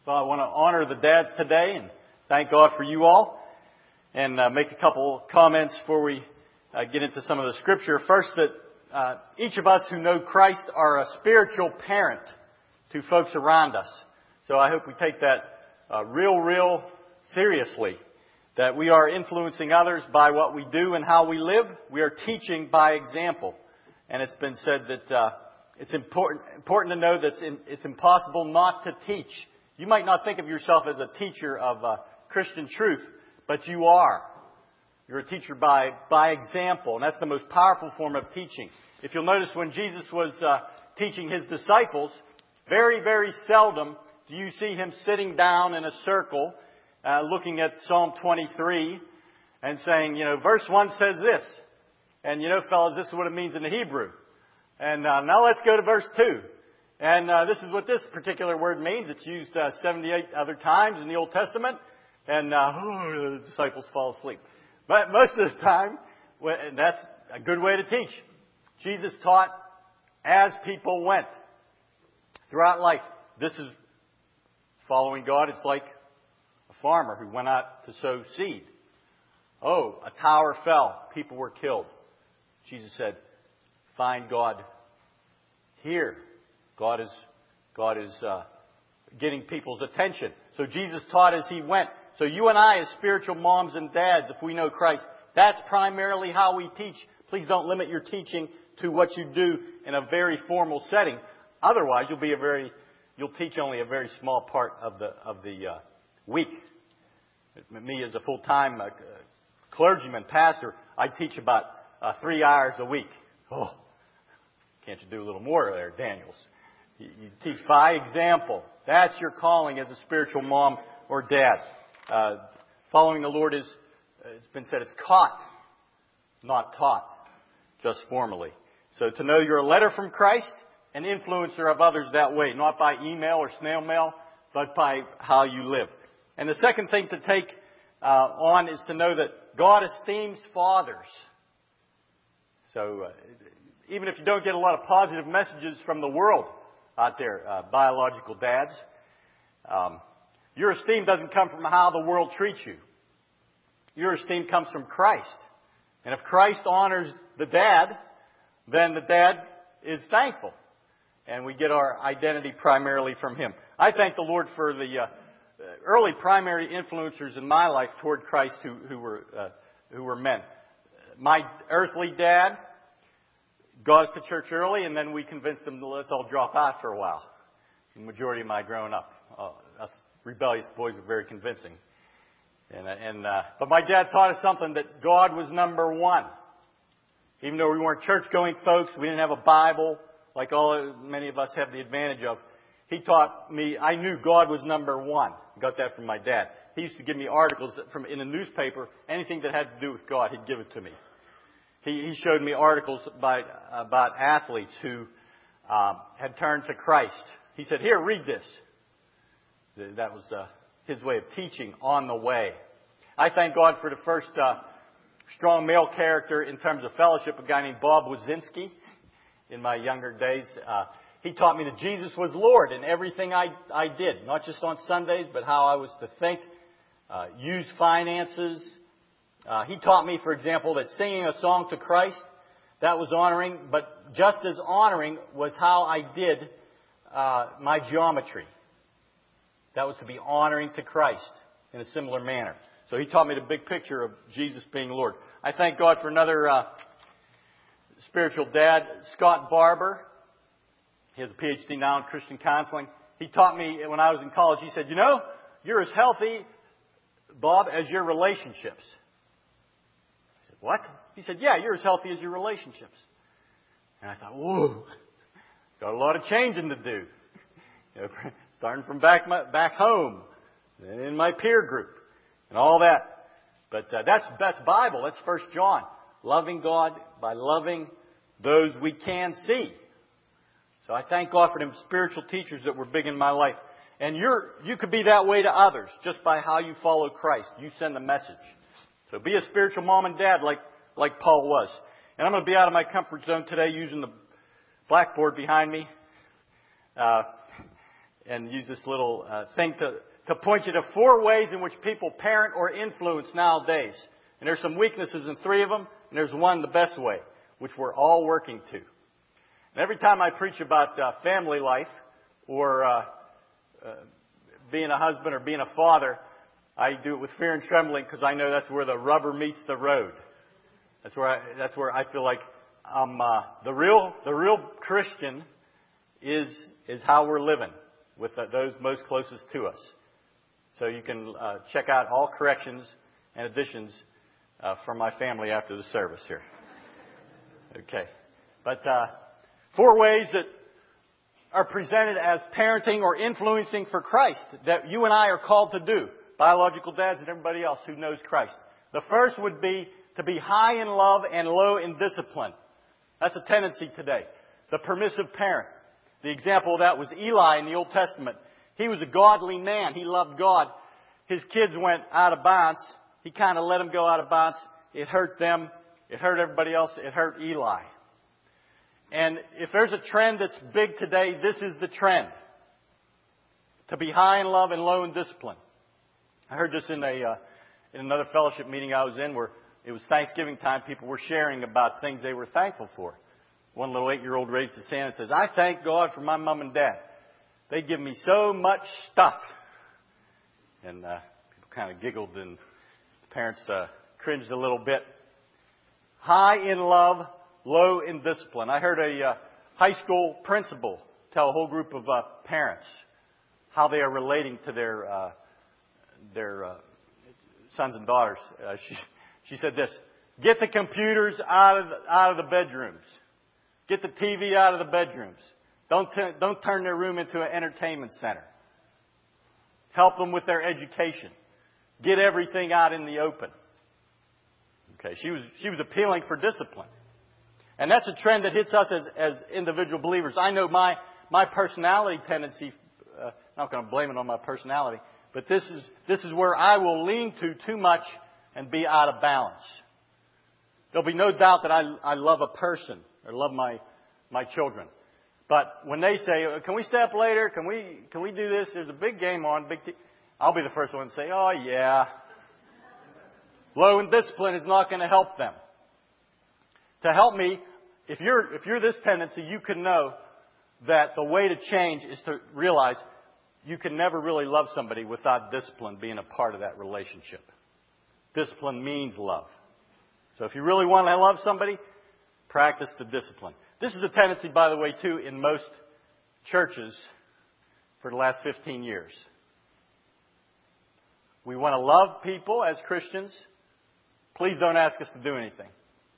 Well, I want to honor the dads today and thank God for you all, and make a couple comments before we get into some of the scripture. First, that each of us who know Christ are a spiritual parent to folks around us. So I hope we take that real seriously, that we are influencing others by what we do and how we live. We are teaching by example. And it's been said that it's important to know that it's impossible not to teach. You might not think of yourself as a teacher of Christian truth, but you are. You're a teacher by example, and that's the most powerful form of teaching. If you'll notice, when Jesus was teaching His disciples, very seldom do you see Him sitting down in a circle, looking at Psalm 23 and saying, verse 1 says this. And fellas, this is what it means in the Hebrew. And now let's go to verse 2. And this is what this particular word means. It's used 78 other times in the Old Testament. And the disciples fall asleep. But most of the time, that's a good way to teach. Jesus taught as people went throughout life. This is following God. It's like a farmer who went out to sow seed. Oh, a tower fell. People were killed. Jesus said, find God here. God is getting people's attention. So Jesus taught as He went. So you and I, as spiritual moms and dads, if we know Christ, that's primarily how we teach. Please don't limit your teaching to what you do in a very formal setting. Otherwise, you'll teach only a very small part of the week. Me, as a full-time clergyman, pastor, I teach about 3 hours a week. Oh, can't you do a little more there, Daniels? You teach by example. That's your calling as a spiritual mom or dad. Following the Lord it's been said, it's caught, not taught, just formally. So to know you're a letter from Christ, an influencer of others that way, not by email or snail mail, but by how you live. And the second thing to take on is to know that God esteems fathers. So even if you don't get a lot of positive messages from the world out there, biological dads, your esteem doesn't come from how the world treats you. Your esteem comes from Christ. And if Christ honors the dad, then the dad is thankful. And we get our identity primarily from Him. I thank the Lord for the early primary influencers in my life toward Christ who were men. My earthly dad got us to church early, and then we convinced him to let's all drop out for a while. The majority of my growing up, us rebellious boys were very convincing. But my dad taught us something, that God was number one. Even though we weren't church-going folks, we didn't have a Bible like many of us have the advantage of. He taught me, I knew God was number one. I got that from my dad. He used to give me articles in a newspaper, anything that had to do with God, he'd give it to me. He showed me articles about athletes who had turned to Christ. He said, here, read this. That was his way of teaching on the way. I thank God for the first strong male character in terms of fellowship, a guy named Bob Wazinski. In my younger days, he taught me that Jesus was Lord in everything I did, not just on Sundays, but how I was to think, use finances. He taught me, for example, that singing a song to Christ, that was honoring, but just as honoring was how I did my geometry. That was to be honoring to Christ in a similar manner. So he taught me the big picture of Jesus being Lord. I thank God for another spiritual dad, Scott Barber. He has a PhD now in Christian counseling. He taught me when I was in college, he said, you're as healthy, Bob, as your relationships. I said, what? He said, yeah, you're as healthy as your relationships. And I thought, whoa, got a lot of changing to do. Starting from back home, and in my peer group, and all that. But that's Bible. That's 1 John. Loving God by loving those we can see. So I thank God for them spiritual teachers that were big in my life. And you could be that way to others just by how you follow Christ. You send the message. So be a spiritual mom and dad like Paul was. And I'm going to be out of my comfort zone today using the blackboard behind me. and use this little thing to point you to 4 ways in which people parent or influence nowadays. And there's some weaknesses in 3 of them, and there's one, the best way, which we're all working to. And every time I preach about family life or being a husband or being a father, I do it with fear and trembling because I know that's where the rubber meets the road. That's where I feel like the real Christian is how we're living with those most closest to us. So you can check out all corrections and additions from my family after the service here. Okay. But 4 ways that are presented as parenting or influencing for Christ that you and I are called to do. Biological dads and everybody else who knows Christ. The first would be to be high in love and low in discipline. That's a tendency today. The permissive parent. The example of that was Eli in the Old Testament. He was a godly man. He loved God. His kids went out of bounds. He kind of let them go out of bounds. It hurt them. It hurt everybody else. It hurt Eli. And if there's a trend that's big today, this is the trend. To be high in love and low in discipline. I heard this in another fellowship meeting I was in where it was Thanksgiving time. People were sharing about things they were thankful for. One little 8-year-old raised his hand and says, "I thank God for my mom and dad. They give me so much stuff." And people kind of giggled and the parents cringed a little bit. High in love, low in discipline. I heard a high school principal tell a whole group of parents how they are relating to their sons and daughters. She said this: "Get the computers out of the bedrooms. Get the TV out of the bedrooms. Don't turn their room into an entertainment center. Help them with their education. Get everything out in the open." Okay, she was appealing for discipline, and that's a trend that hits us as individual believers. I know my personality tendency. I'm not going to blame it on my personality, but this is where I will lean too much and be out of balance. There'll be no doubt that I love a person or love my children. But when they say, "Can we stay up later? Can we do this? There's a big game on." I'll be the first one to say, "Oh yeah." Low in discipline is not going to help them. To help me, if you're this tendency, you can know that the way to change is to realize you can never really love somebody without discipline being a part of that relationship. Discipline means love. So if you really want to love somebody, practice the discipline. This is a tendency, by the way, too, in most churches for the last 15 years. We want to love people as Christians. Please don't ask us to do anything.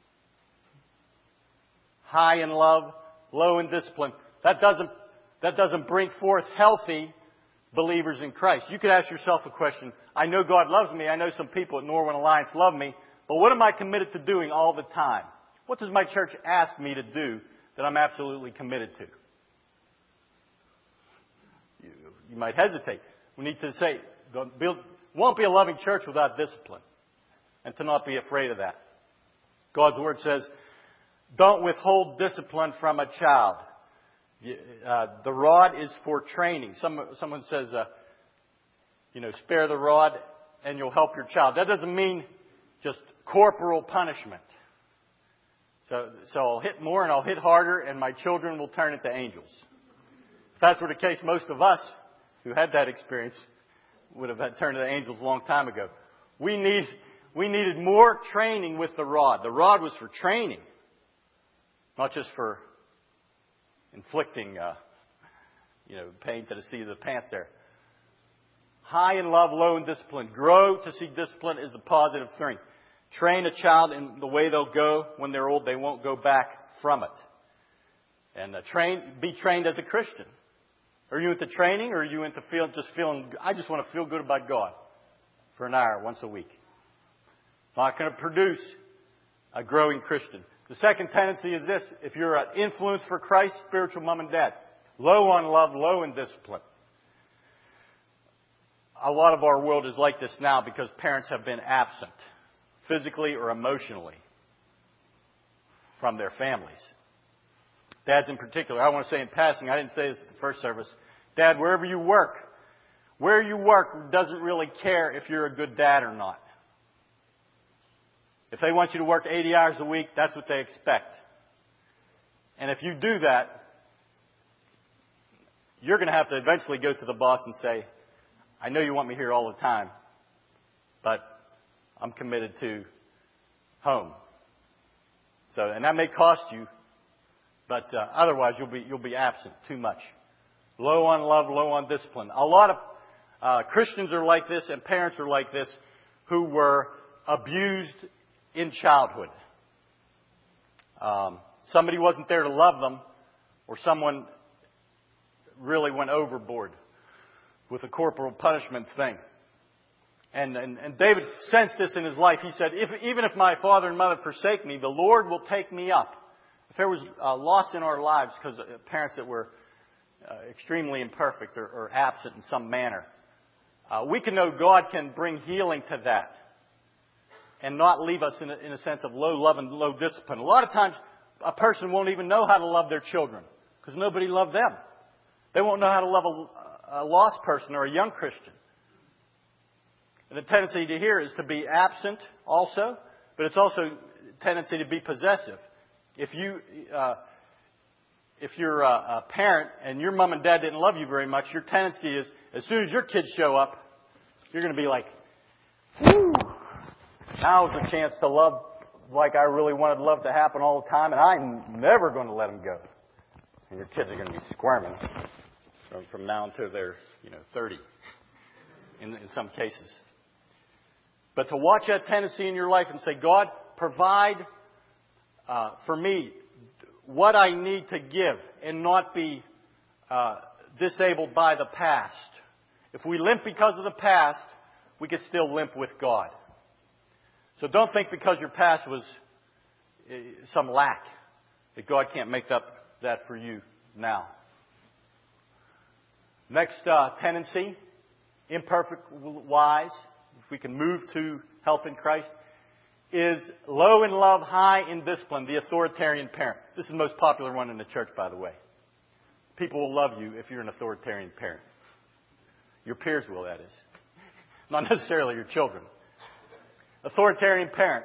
High in love, low in discipline. That doesn't bring forth healthy believers in Christ. You could ask yourself a question. I know God loves me. I know some people at Norwin Alliance love me. But what am I committed to doing all the time? What does my church ask me to do that I'm absolutely committed to? You might hesitate. We need to say, won't be a loving church without discipline. And to not be afraid of that. God's Word says, don't withhold discipline from a child. The rod is for training. Someone says, spare the rod and you'll help your child. That doesn't mean just corporal punishment. So I'll hit more and I'll hit harder and my children will turn into angels. If that's were the case, most of us who had that experience would have turned into angels a long time ago. We needed more training with the rod. The rod was for training, not just for inflicting, pain to the seat of the pants there. High in love, low in discipline. Grow to see discipline is a positive thing. Train a child in the way they'll go. When they're old, they won't go back from it. And be trained as a Christian. Are you into training or are you into feeling, I just want to feel good about God for an hour once a week? Not going to produce a growing Christian. The second tendency is this. If you're an influence for Christ, spiritual mom and dad, low on love, low in discipline. A lot of our world is like this now because parents have been absent, physically or emotionally, from their families. Dads in particular. I want to say in passing, I didn't say this at the first service, Dad, where you work doesn't really care if you're a good dad or not. If they want you to work 80 hours a week, that's what they expect. And if you do that, you're going to have to eventually go to the boss and say, I know you want me here all the time, but I'm committed to home. So, and that may cost you, but otherwise you'll be absent too much. Low on love, low on discipline. A lot of Christians are like this, and parents are like this, who were abused in childhood. Somebody wasn't there to love them, or someone really went overboard with the corporal punishment thing. And David sensed this in his life. He said, even if my father and mother forsake me, the Lord will take me up. If there was loss in our lives because of parents that were extremely imperfect or absent in some manner, we can know God can bring healing to that and not leave us in a sense of low love and low discipline. A lot of times a person won't even know how to love their children because nobody loved them. They won't know how to love a lost person or a young Christian. And the tendency to here is to be absent also, but it's also a tendency to be possessive. If you're a parent and your mom and dad didn't love you very much, your tendency is, as soon as your kids show up, you're going to be like, whoo, now's the chance to love like I really wanted love to happen all the time, and I'm never going to let them go. And your kids are going to be squirming from now until they're 30 in some cases. But to watch that tendency in your life and say, God, provide for me what I need to give and not be disabled by the past. If we limp because of the past, we can still limp with God. So don't think because your past was some lack that God can't make up that for you now. Next tendency, imperfect wise, if we can move to health in Christ, is low in love, high in discipline, the authoritarian parent. This is the most popular one in the church, by the way. People will love you if you're an authoritarian parent. Your peers will, that is. Not necessarily your children. Authoritarian parent.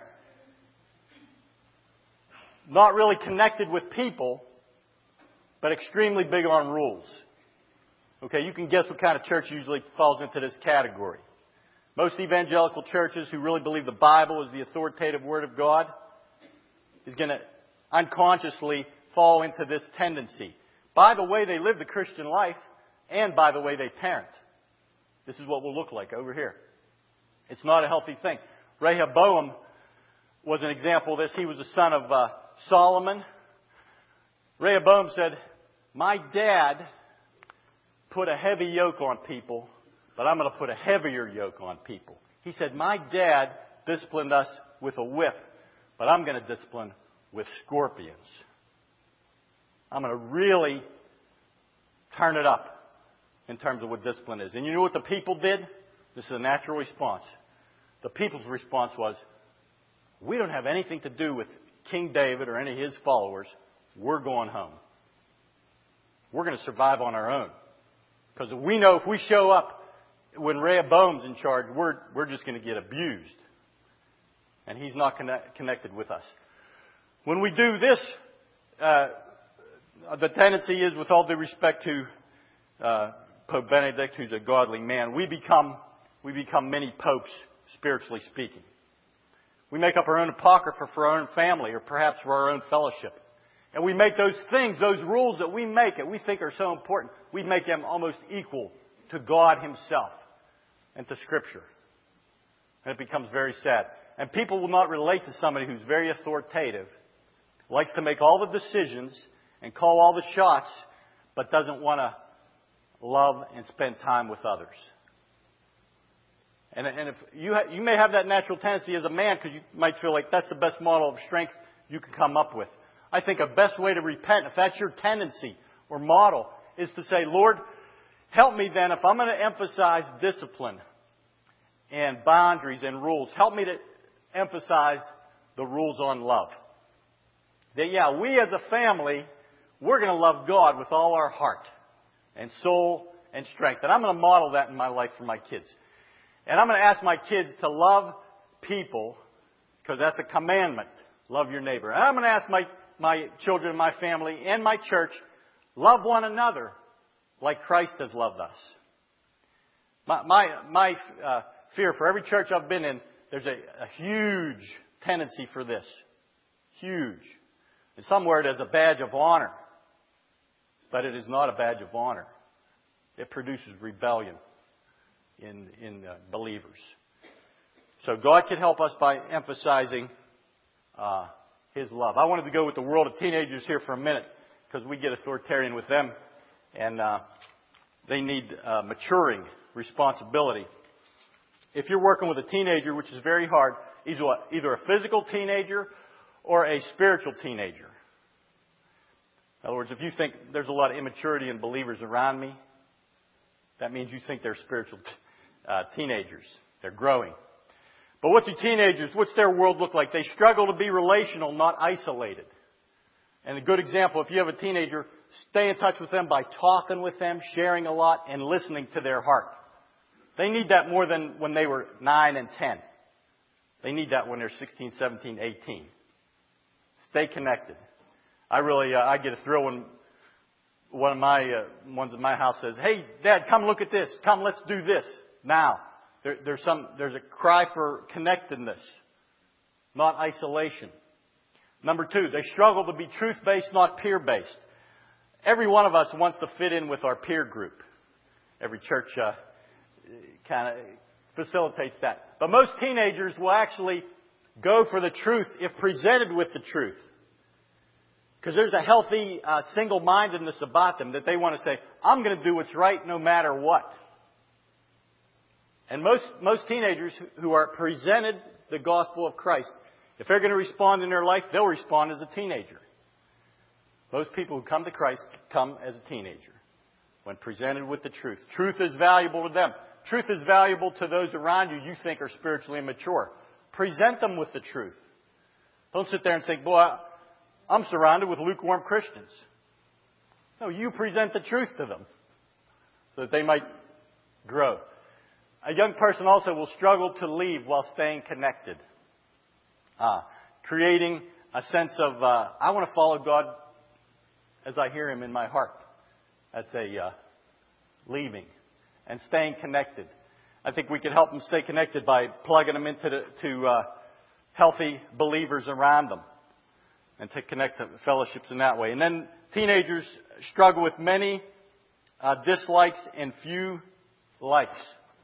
Not really connected with people, but extremely big on rules. Okay, you can guess what kind of church usually falls into this category. Most evangelical churches who really believe the Bible is the authoritative Word of God is going to unconsciously fall into this tendency. By the way they live the Christian life and by the way they parent. This is what we'll look like over here. It's not a healthy thing. Rehoboam was an example of this. He was the son of Solomon. Rehoboam said, my dad put a heavy yoke on people, but I'm going to put a heavier yoke on people. He said, my dad disciplined us with a whip, but I'm going to discipline with scorpions. I'm going to really turn it up in terms of what discipline is. And you know what the people did? This is a natural response. The people's response was, we don't have anything to do with King David or any of his followers. We're going home. We're going to survive on our own. Because we know if we show up when Rehoboam's in charge, we're just going to get abused. And he's not connected with us. When we do this, the tendency is, with all due respect to Pope Benedict, who's a godly man, we become many popes, spiritually speaking. We make up our own apocrypha for our own family, or perhaps for our own fellowship. And we make those things, those rules that we make, that we think are so important, we make them almost equal to God Himself and to Scripture. And it becomes very sad. And people will not relate to somebody who's very authoritative, likes to make all the decisions and call all the shots, but doesn't want to love and spend time with others. And if you may have that natural tendency as a man, because you might feel like that's the best model of strength you can come up with. I think a best way to repent, if that's your tendency or model, is to say, Lord, help me then, if I'm going to emphasize discipline and boundaries and rules, help me to emphasize the rules on love. That, we as a family, we're going to love God with all our heart and soul and strength. And I'm going to model that in my life for my kids. And I'm going to ask my kids to love people, because that's a commandment. Love your neighbor. And I'm going to ask my children, my family, and my church, love one another like Christ has loved us. My fear for every church I've been in, there's a huge tendency for this. Huge. And some wear it as a badge of honor. But it is not a badge of honor. It produces rebellion in believers. So God can help us by emphasizing His love. I wanted to go with the world of teenagers here for a minute, because we get authoritarian with them, and they need maturing responsibility. If you're working with a teenager, which is very hard, either a physical teenager or a spiritual teenager. In other words, if you think there's a lot of immaturity in believers around me, that means you think they're spiritual teenagers. They're growing. But what's their world look like? They struggle to be relational, not isolated. And a good example, if you have a teenager, stay in touch with them by talking with them, sharing a lot, and listening to their heart. They need that more than when they were 9 and 10. They need that when they're 16, 17, 18. Stay connected. I get a thrill when one of my ones at my house says, "Hey, Dad, come look at this. Come, let's do this now." There's a cry for connectedness, not isolation. Number 2, they struggle to be truth-based, not peer-based. Every one of us wants to fit in with our peer group. Every church kind of facilitates that. But most teenagers will actually go for the truth if presented with the truth. Because there's a healthy single-mindedness about them that they want to say, I'm going to do what's right no matter what. And most teenagers who are presented the gospel of Christ, if they're going to respond in their life, they'll respond as a teenager. Most people who come to Christ come as a teenager when presented with the truth. Truth is valuable to them. Truth is valuable to those around you think are spiritually immature. Present them with the truth. Don't sit there and say, boy, I'm surrounded with lukewarm Christians. No, you present the truth to them so that they might grow. A young person also will struggle to leave while staying connected. Creating a sense of, I want to follow God as I hear Him in my heart. That's leaving and staying connected. I think we can help them stay connected by plugging them into healthy believers around them and to connect to fellowships in that way. And then teenagers struggle with many dislikes and few likes.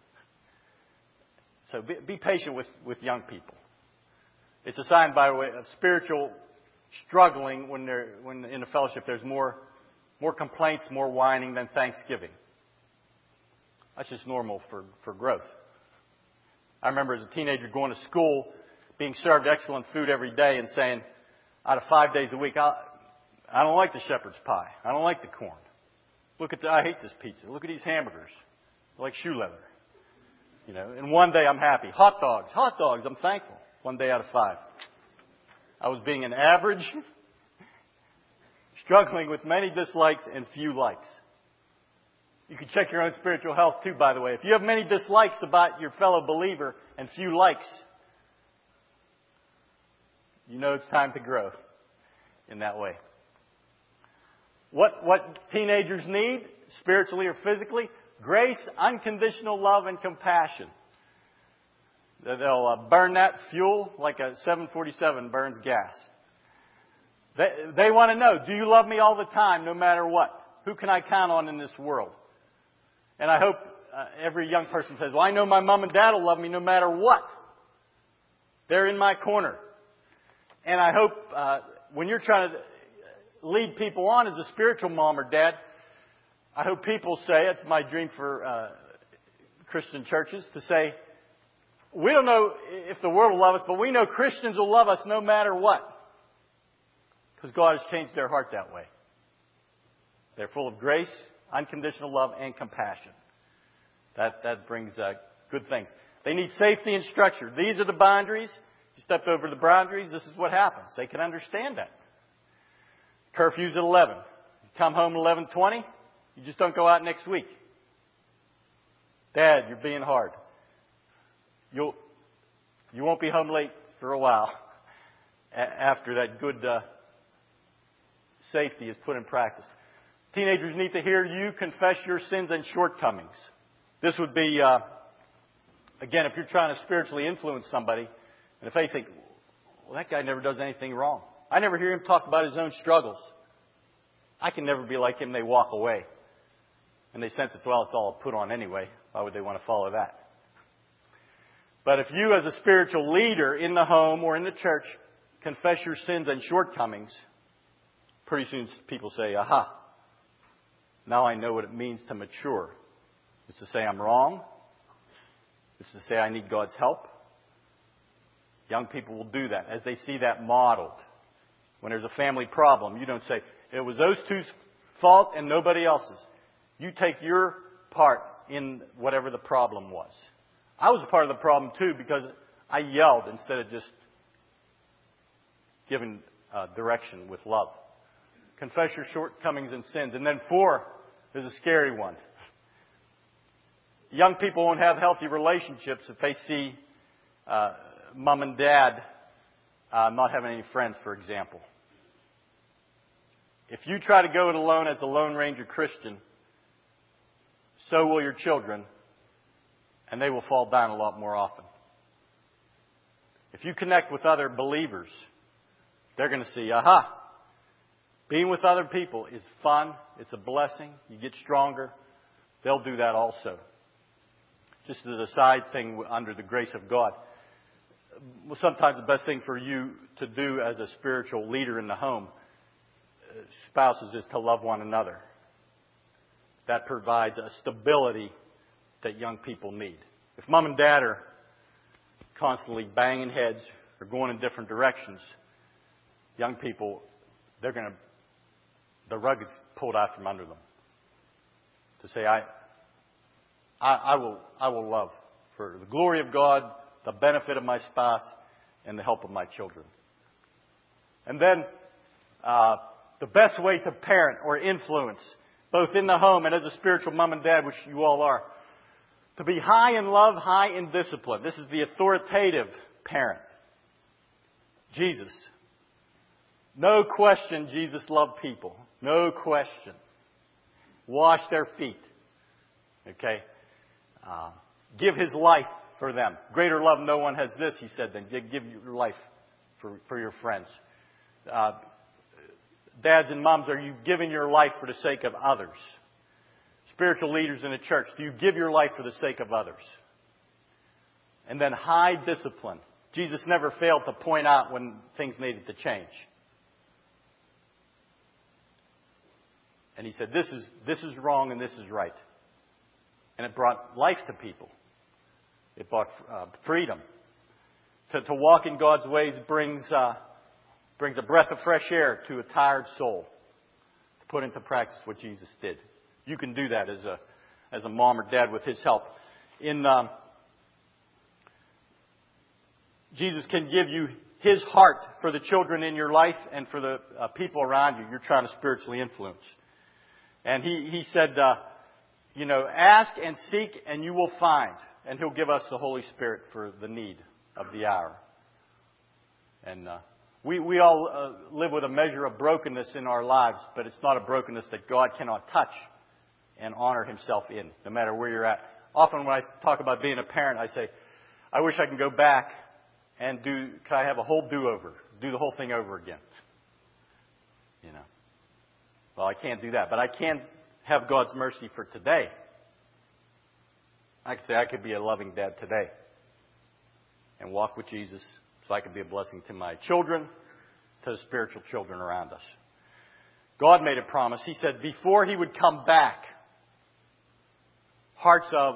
So be patient with young people. It's a sign, by the way, of spiritual struggling when in a fellowship there's more complaints, more whining than thanksgiving. That's just normal for growth. I remember as a teenager going to school, being served excellent food every day and saying, out of 5 days a week, I don't like the shepherd's pie. I don't like the corn. I hate this pizza. Look at these hamburgers. I like shoe leather. And one day I'm happy. Hot dogs, I'm thankful. 1 day out of 5. I was being an average, struggling with many dislikes and few likes. You can check your own spiritual health too, by the way. If you have many dislikes about your fellow believer and few likes, you know it's time to grow in that way. What teenagers need, spiritually or physically? Grace, unconditional love, and compassion. They'll burn that fuel like a 747 burns gas. They want to know, do you love me all the time, no matter what? Who can I count on in this world? And I hope every young person says, well, I know my mom and dad will love me no matter what. They're in my corner. And I hope when you're trying to lead people on as a spiritual mom or dad, I hope people say, it's my dream for Christian churches, to say, we don't know if the world will love us, but we know Christians will love us no matter what. Because God has changed their heart that way. They're full of grace, unconditional love, and compassion. That brings good things. They need safety and structure. These are the boundaries. You stepped over the boundaries, this is what happens. They can understand that. Curfew's at 11. You come home at 11:20, you just don't go out next week. Dad, you're being hard. You won't be home late for a while after that good safety is put in practice. Teenagers need to hear you confess your sins and shortcomings. This would be, again, if you're trying to spiritually influence somebody, and if they think, well, that guy never does anything wrong. I never hear him talk about his own struggles. I can never be like him. They walk away. And they sense it's all put on anyway. Why would they want to follow that? But if you as a spiritual leader in the home or in the church confess your sins and shortcomings, pretty soon people say, aha, now I know what it means to mature. It's to say I'm wrong. It's to say I need God's help. Young people will do that as they see that modeled. When there's a family problem, you don't say, it was those two's fault and nobody else's. You take your part in whatever the problem was. I was a part of the problem too because I yelled instead of just giving direction with love. Confess your shortcomings and sins. And then 4 is a scary one. Young people won't have healthy relationships if they see mom and dad not having any friends, for example. If you try to go it alone as a Lone Ranger Christian, so will your children, and they will fall down a lot more often. If you connect with other believers, they're going to see, aha, being with other people is fun, it's a blessing, you get stronger. They'll do that also. Just as a side thing under the grace of God. Well, sometimes the best thing for you to do as a spiritual leader in the home, spouses, is to love one another. That provides a stability that young people need. If mom and dad are constantly banging heads or going in different directions, young people, the rug is pulled out from under them. To say, I will love for the glory of God, the benefit of my spouse, and the help of my children. And then, the best way to parent or influence, both in the home and as a spiritual mom and dad, which you all are, to be high in love, high in discipline. This is the authoritative parent. Jesus. No question, Jesus loved people. No question. Wash their feet. Okay? Give His life for them. Greater love no one has this, He said, than give your life for your friends. Dads and moms, are you giving your life for the sake of others? Spiritual leaders in the church, do you give your life for the sake of others? And then high discipline. Jesus never failed to point out when things needed to change. And He said, this is wrong and this is right. And it brought life to people. It brought freedom. To walk in God's ways brings a breath of fresh air to a tired soul. To put into practice what Jesus did. You can do that as a mom or dad with His help. Jesus can give you His heart for the children in your life and for the people around you you're trying to spiritually influence. And He said, ask and seek and you will find. And He'll give us the Holy Spirit for the need of the hour. And we all live with a measure of brokenness in our lives, but it's not a brokenness that God cannot touch and honor Himself in, no matter where you're at. Often when I talk about being a parent, I say, I wish I can go back and can I have a whole do-over, do the whole thing over again. Well, I can't do that, but I can have God's mercy for today. I can say I could be a loving dad today and walk with Jesus so I could be a blessing to my children, to the spiritual children around us. God made a promise. He said before He would come back, hearts of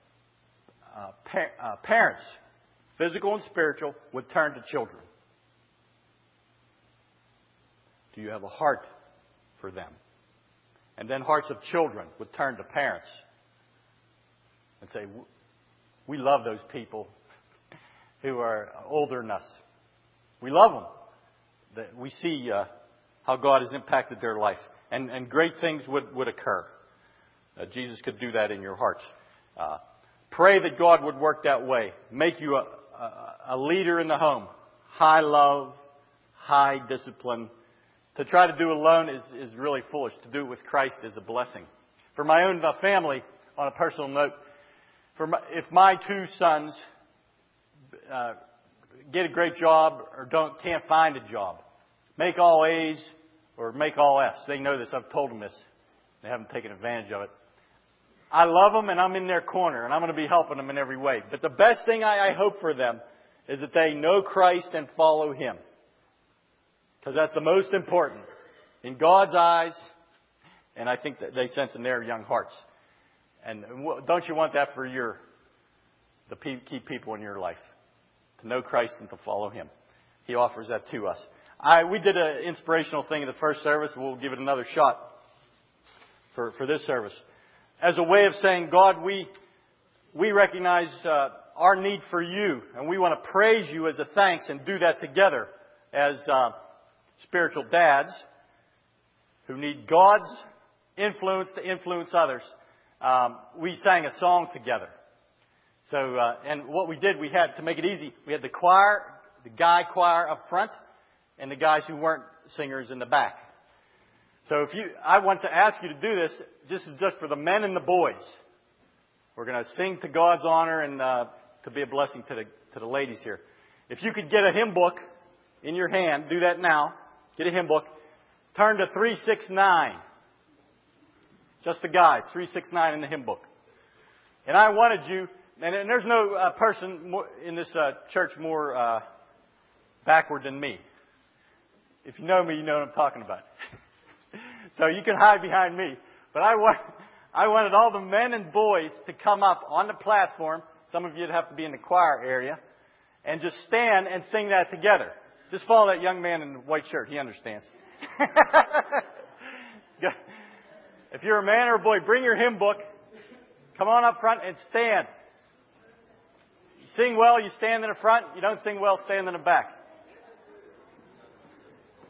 parents, physical and spiritual, would turn to children. Do you have a heart for them? And then hearts of children would turn to parents and say, we love those people who are older than us. We love them. We see how God has impacted their life. And great things would occur. Jesus could do that in your hearts. Pray that God would work that way. Make you a leader in the home. High love, high discipline. To try to do alone is really foolish. To do it with Christ is a blessing. For my own family, on a personal note, if my two sons get a great job or can't find a job, make all A's or make all F's. They know this. I've told them this. They haven't taken advantage of it. I love them and I'm in their corner and I'm going to be helping them in every way. But the best thing I hope for them is that they know Christ and follow Him. Because that's the most important in God's eyes, and I think that they sense in their young hearts. And don't you want that for the key people in your life? To know Christ and to follow Him. He offers that to us. We did an inspirational thing in the first service. We'll give it another shot for this service. As a way of saying, God, we recognize our need for You, and we want to praise You as a thanks and do that together as spiritual dads who need God's influence to influence others. We sang a song together. So, and what we did, we had, to make it easy, we had the choir, the guy choir up front, and the guys who weren't singers in the back. So I want to ask you to do this. This is just for the men and the boys. We're going to sing to God's honor and to be a blessing to the ladies here. If you could get a hymn book in your hand, do that now. Get a hymn book. Turn to 369. Just the guys, 369 in the hymn book. And I wanted you, and there's no person in this church more backward than me. If you know me, you know what I'm talking about. So you can hide behind me. But I wanted all the men and boys to come up on the platform. Some of you would have to be in the choir area. And just stand and sing that together. Just follow that young man in the white shirt. He understands. If you're a man or a boy, bring your hymn book. Come on up front and stand. You sing well, you stand in the front. You don't sing well, stand in the back.